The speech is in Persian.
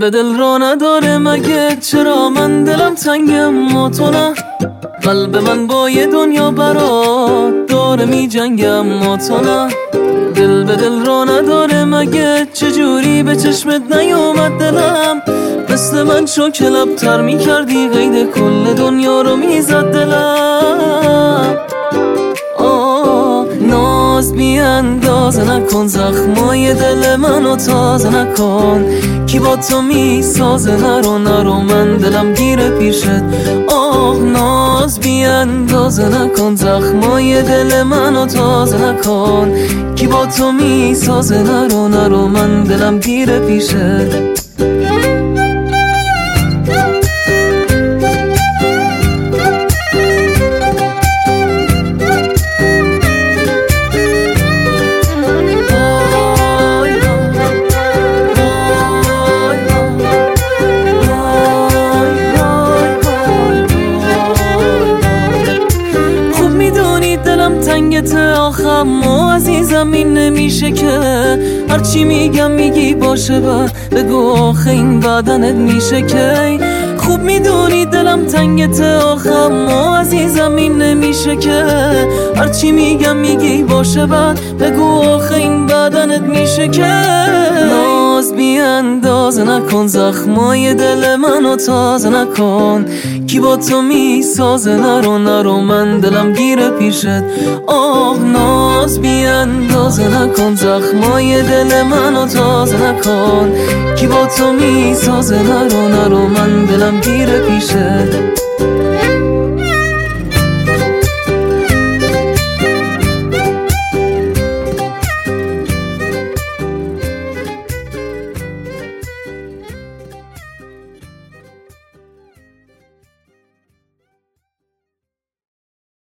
به دل را نداره مگه؟ چرا من دلم تنگم ما تو نه؟ قلب من با یه دنیا برات داره می جنگم ما تو نه؟ دل به دل را نداره مگه؟ چجوری به چشمت نیومد دلم؟ مثل من شو که لبتر می کردی قید کل دنیا رو می زد دلم. ناز بی اندازه نکن، زخمای دل منو تازه نکن. کی با تو می سازه؟ نرو من دلم گیره پیشت. ناز بی اندازه نکن، زخمای دل منو تازه نکن. کی با تو می سازه؟ نرو من دلم گیره پیشت. تنگت آخم ما عزیزم این نمیشه که هرچی میگم میگی باشه بگو آخه این بدنت میشه که خوب میدونی دلم تنگت آخم ما عزیزم این نمیشه که هرچی میگم میگی باشه بگو آخه این بدنت میشه که ناز بی اندازه نکن، زخمای دل منو تازه نکن. کی با تو میسازه؟ نرو من دلم گیره پیشت. ناز بی اندازه نکن، زخمای دل منو تازه نکن. کی با تو میسازه؟ نرو من دلم گیره پیشت.